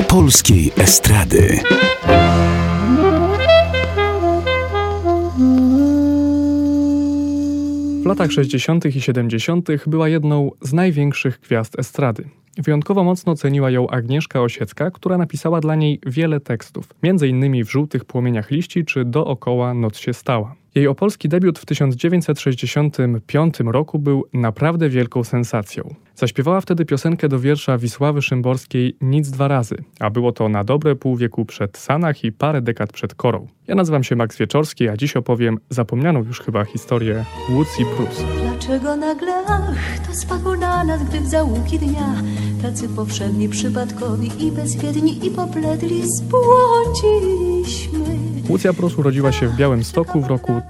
polskiej estrady. W latach 60. i 70. była jedną z największych gwiazd estrady. Wyjątkowo mocno ceniła ją Agnieszka Osiecka, która napisała dla niej wiele tekstów, m.in. w Żółtych płomieniach liści czy Dookoła noc się stała. Jej opolski debiut w 1965 roku był naprawdę wielką sensacją. Zaśpiewała wtedy piosenkę do wiersza Wisławy Szymborskiej Nic dwa razy, a było to na dobre pół wieku przed Sanach i parę dekad przed Korą. Ja nazywam się Max Wieczorski, a dziś opowiem zapomnianą już chyba historię Łucji Prus. Dlaczego nagle to spadło na nas, gdy w zaułki dnia tacy powszedni, przypadkowi i bezwiedni i popledli zbłądziliśmy. Łucja Prus urodziła się w Białymstoku w roku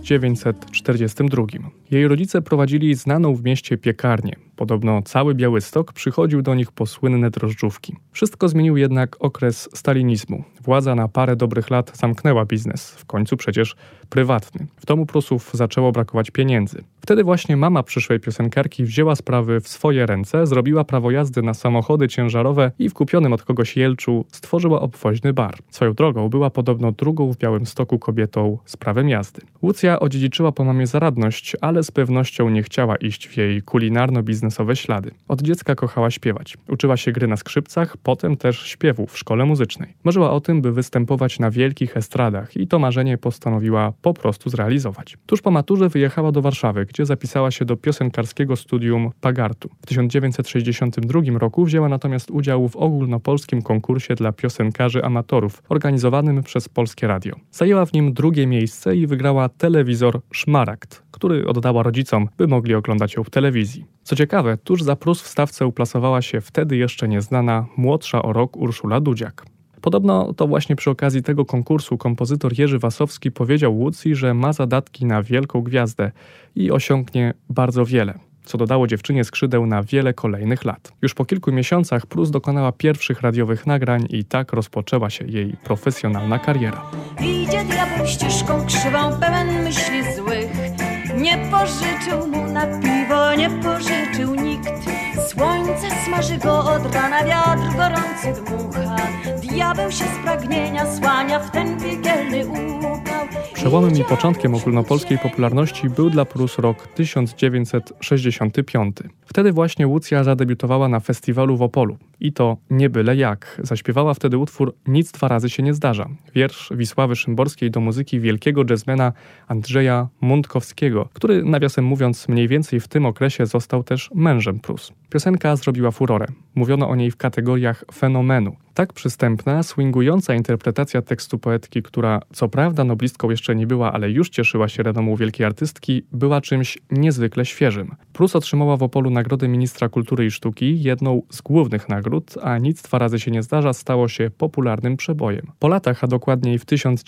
1942. Jej rodzice prowadzili znaną w mieście piekarnię. Podobno cały Białystok przychodził do nich po słynne drożdżówki. Wszystko zmienił jednak okres stalinizmu. Władza na parę dobrych lat zamknęła biznes, w końcu przecież prywatny. W domu Prusów zaczęło brakować pieniędzy. Wtedy właśnie mama przyszłej piosenkarki wzięła sprawy w swoje ręce, zrobiła prawo jazdy na samochody ciężarowe i w kupionym od kogoś Jelczu stworzyła obwoźny bar. Swoją drogą była podobno drugą w Białymstoku kobietą z prawem jazdy. Łucja odziedziczyła po mamie zaradność, ale z pewnością nie chciała iść w jej kulinarno-biznesowe ślady. Od dziecka kochała śpiewać. Uczyła się gry na skrzypcach, potem też śpiewu w szkole muzycznej. Marzyła o tym, by występować na wielkich estradach i to marzenie postanowiła po prostu zrealizować. Tuż po maturze wyjechała do Warszawy, gdzie zapisała się do piosenkarskiego studium Pagartu. W 1962 roku wzięła natomiast udział w ogólnopolskim konkursie dla piosenkarzy amatorów, organizowanym przez Polskie Radio. Zajęła w nim drugie miejsce i wygrała telewizor Szmaragd, który oddała rodzicom, by mogli oglądać ją w telewizji. Co ciekawe, tuż za Prus w stawce uplasowała się wtedy jeszcze nieznana, młodsza o rok Urszula Dudziak. Podobno to właśnie przy okazji tego konkursu kompozytor Jerzy Wasowski powiedział Łucji, że ma zadatki na wielką gwiazdę i osiągnie bardzo wiele, co dodało dziewczynie skrzydeł na wiele kolejnych lat. Już po kilku miesiącach Prus dokonała pierwszych radiowych nagrań i tak rozpoczęła się jej profesjonalna kariera. Idzie diabeł ścieżką krzywą, pełen myśli złych. Nie pożyczył mu na piwo, nie pożyczył nikt. Słońce smaży go od rana, wiatr gorący dmucha. Diabeł się z pragnienia słania w ten piekielny upał. Przełomem i początkiem ogólnopolskiej popularności był dla Prus rok 1965. Wtedy właśnie Łucja zadebiutowała na festiwalu w Opolu. I to nie byle jak. Zaśpiewała wtedy utwór Nic dwa razy się nie zdarza. Wiersz Wisławy Szymborskiej do muzyki wielkiego jazzmana Andrzeja Muntkowskiego, który, nawiasem mówiąc, mniej więcej w tym okresie został też mężem Prus. Piosenka zrobiła furorę. Mówiono o niej w kategoriach fenomenu. Tak przystępna, swingująca interpretacja tekstu poetki, która co prawda noblistką jeszcze nie była, ale już cieszyła się renomą wielkiej artystki, była czymś niezwykle świeżym. Prus otrzymała w Opolu Nagrodę Ministra Kultury i Sztuki, jedną z głównych nagród, a Nic dwa razy się nie zdarza stało się popularnym przebojem. Po latach, a dokładniej w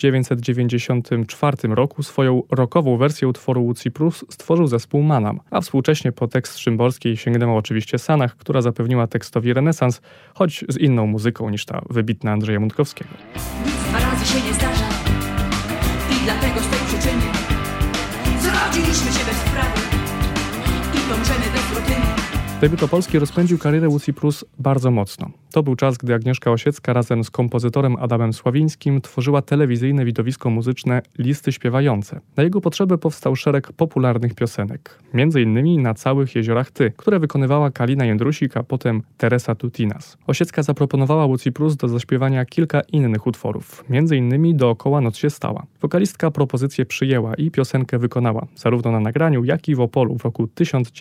1994 roku swoją rockową wersję utworu Łucji Prus stworzył zespół Manam, a współcześnie po tekst Szymborskiej sięgnęło oczywiście Sanach, która zapewniła tekstowi renesans, choć z inną muzyką niż ta wybitna Andrzeja Muntkowskiego. Nic dwa razy się nie zdarza i dlatego z tej przyczyny zrodziliśmy się bez sprawy i dążymy bez rutyny. Debiut opolski rozpędził karierę Łucji Prus bardzo mocno. To był czas, gdy Agnieszka Osiecka razem z kompozytorem Adamem Sławińskim tworzyła telewizyjne widowisko muzyczne Listy Śpiewające. Na jego potrzeby powstał szereg popularnych piosenek, m.in. Na całych jeziorach Ty, które wykonywała Kalina Jędrusik, a potem Teresa Tutinas. Osiecka zaproponowała Łucji Prus do zaśpiewania kilka innych utworów, m.in. Dookoła noc się stała. Wokalistka propozycję przyjęła i piosenkę wykonała, zarówno na nagraniu, jak i w Opolu w roku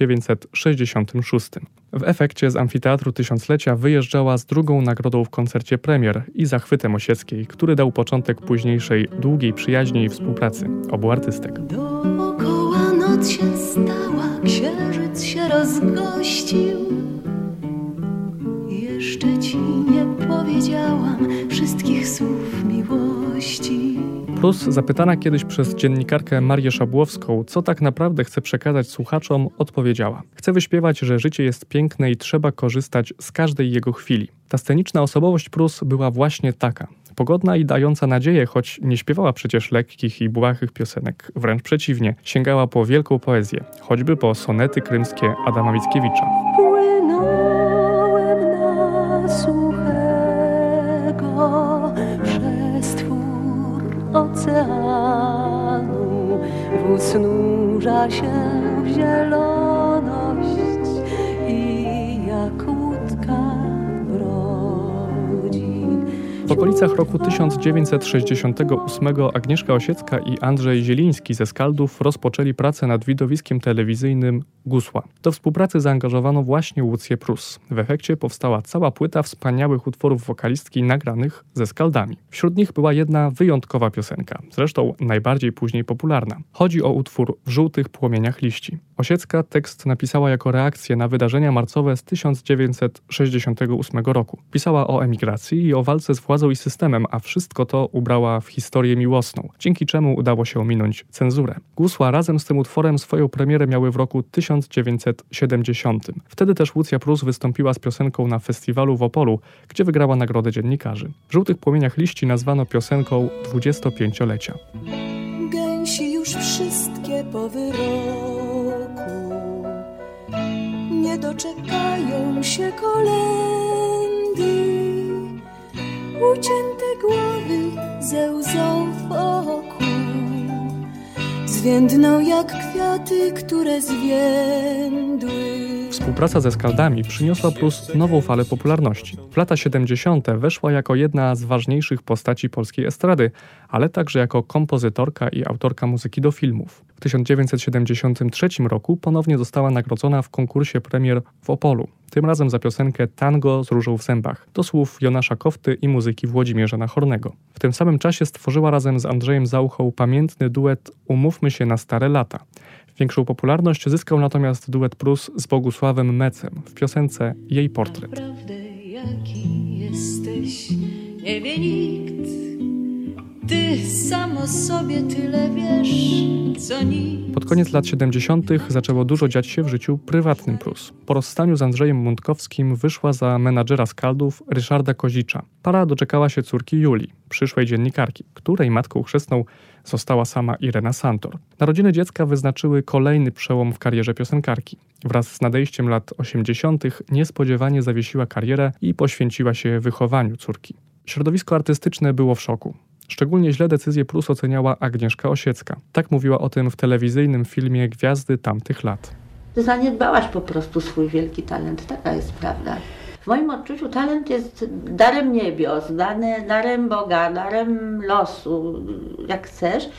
1966. W efekcie z Amfiteatru Tysiąclecia wyjeżdżała z drugą nagrodą w koncercie premier i zachwytem Osieckiej, który dał początek późniejszej długiej przyjaźni i współpracy obu artystek. Dookoła noc się stała, księżyc się rozgościł. Jeszcze ci nie powiedziałam wszystkich słów miłości. Prus, zapytana kiedyś przez dziennikarkę Marię Szabłowską, co tak naprawdę chce przekazać słuchaczom, odpowiedziała: chcę wyśpiewać, że życie jest piękne i trzeba korzystać z każdej jego chwili. Ta sceniczna osobowość Prus była właśnie taka. Pogodna i dająca nadzieję, choć nie śpiewała przecież lekkich i błahych piosenek. Wręcz przeciwnie, sięgała po wielką poezję, choćby po sonety krymskie Adama Mickiewicza. Płynąłem na suche oceanu, wóz nurza się w zieloność i jak łódka brodzi. W okolicach roku 1968 Agnieszka Osiecka i Andrzej Zieliński ze Skaldów rozpoczęli pracę nad widowiskiem telewizyjnym Gusła. Do współpracy zaangażowano właśnie Łucję Prus. W efekcie powstała cała płyta wspaniałych utworów wokalistki nagranych ze Skaldami. Wśród nich była jedna wyjątkowa piosenka, zresztą najbardziej później popularna. Chodzi o utwór W żółtych płomieniach liści. Osiecka tekst napisała jako reakcję na wydarzenia marcowe z 1968 roku. Pisała o emigracji i o walce z władzą i systemem, a wszystko to ubrała w historię miłosną, dzięki czemu udało się ominąć cenzurę. Gusła razem z tym utworem swoją premierę miały w roku 1970. Wtedy też Łucja Prus wystąpiła z piosenką na festiwalu w Opolu, gdzie wygrała nagrodę dziennikarzy. W żółtych płomieniach liści nazwano piosenką 25-lecia. Gęsi już wszystkie po wyroku, nie doczekają się kolendy. Ucięte głowy ze łzą w oku zwiędną jak kwiaty, które zwiędły. Współpraca ze Skaldami przyniosła Prus nową falę popularności. W lata 70. weszła jako jedna z ważniejszych postaci polskiej estrady, ale także jako kompozytorka i autorka muzyki do filmów. W 1973 roku ponownie została nagrodzona w konkursie premier w Opolu. Tym razem za piosenkę Tango z różą w zębach, do słów Jonasza Kofty i muzyki Włodzimierza Nachornego. W tym samym czasie stworzyła razem z Andrzejem Zauchą pamiętny duet Umówmy się na stare lata. Większą popularność zyskał natomiast duet Prus z Bogusławem Mecem w piosence Jej portret. Naprawdę jaki jesteś, nie wie nikt. Ty sam o sobie tyle wiesz, co nikt. Pod koniec lat 70. zaczęło dużo dziać się w życiu prywatnym Prus. Po rozstaniu z Andrzejem Mundkowskim wyszła za menadżera Skaldów Ryszarda Kozicza. Para doczekała się córki Julii, przyszłej dziennikarki, której matką chrzestną została sama Irena Santor. Narodziny dziecka wyznaczyły kolejny przełom w karierze piosenkarki. Wraz z nadejściem lat 80. niespodziewanie zawiesiła karierę i poświęciła się wychowaniu córki. Środowisko artystyczne było w szoku. Szczególnie źle decyzję Prus oceniała Agnieszka Osiecka. Tak mówiła o tym w telewizyjnym filmie Gwiazdy tamtych lat. Ty zaniedbałaś po prostu swój wielki talent, taka jest prawda. W moim odczuciu talent jest darem niebios, darem Boga, darem losu, jak chcesz.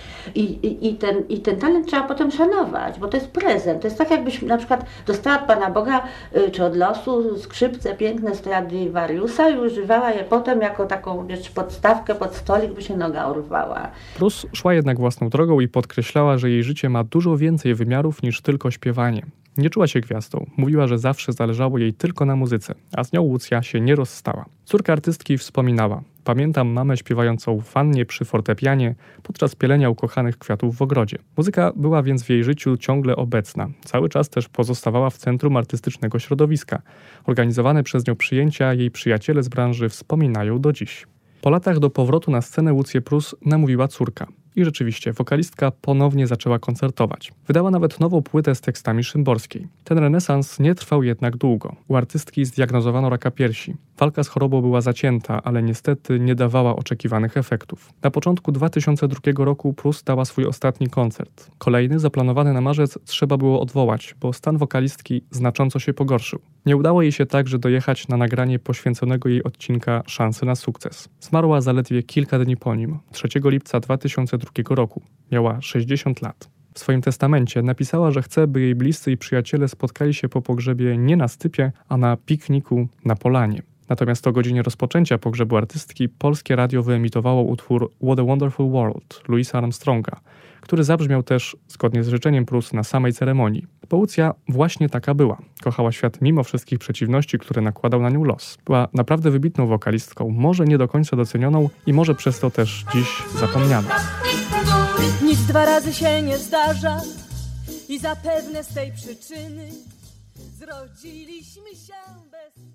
I ten talent trzeba potem szanować, bo to jest prezent. To jest tak, jakbyś na przykład dostała od Pana Boga czy od losu skrzypce piękne Stradivariusa i używała je potem jako taką, wiesz, podstawkę pod stolik, by się noga urwała. Prus szła jednak własną drogą i podkreślała, że jej życie ma dużo więcej wymiarów niż tylko śpiewanie. Nie czuła się gwiazdą. Mówiła, że zawsze zależało jej tylko na muzyce, a z nią Łucja się nie rozstała. Córka artystki wspominała: pamiętam mamę śpiewającą w wannie przy fortepianie podczas pielenia ukochanych kwiatów w ogrodzie. Muzyka była więc w jej życiu ciągle obecna. Cały czas też pozostawała w centrum artystycznego środowiska. Organizowane przez nią przyjęcia jej przyjaciele z branży wspominają do dziś. Po latach do powrotu na scenę Łucję Prus namówiła córka. I rzeczywiście, wokalistka ponownie zaczęła koncertować. Wydała nawet nową płytę z tekstami Szymborskiej. Ten renesans nie trwał jednak długo. U artystki zdiagnozowano raka piersi. Walka z chorobą była zacięta, ale niestety nie dawała oczekiwanych efektów. Na początku 2002 roku Prus dała swój ostatni koncert. Kolejny, zaplanowany na marzec, trzeba było odwołać, bo stan wokalistki znacząco się pogorszył. Nie udało jej się także dojechać na nagranie poświęconego jej odcinka Szansy na sukces. Zmarła zaledwie kilka dni po nim, 3 lipca 2002 roku. Miała 60 lat. W swoim testamencie napisała, że chce, by jej bliscy i przyjaciele spotkali się po pogrzebie nie na stypie, a na pikniku na polanie. Natomiast o godzinie rozpoczęcia pogrzebu artystki Polskie Radio wyemitowało utwór What a Wonderful World Louisa Armstronga, który zabrzmiał też, zgodnie z życzeniem Prus, na samej ceremonii. Bo Łucja właśnie taka była. Kochała świat mimo wszystkich przeciwności, które nakładał na nią los. Była naprawdę wybitną wokalistką, może nie do końca docenioną i może przez to też dziś zapomnianą. Nic dwa razy się nie zdarza i zapewne z tej przyczyny zrodziliśmy się bez...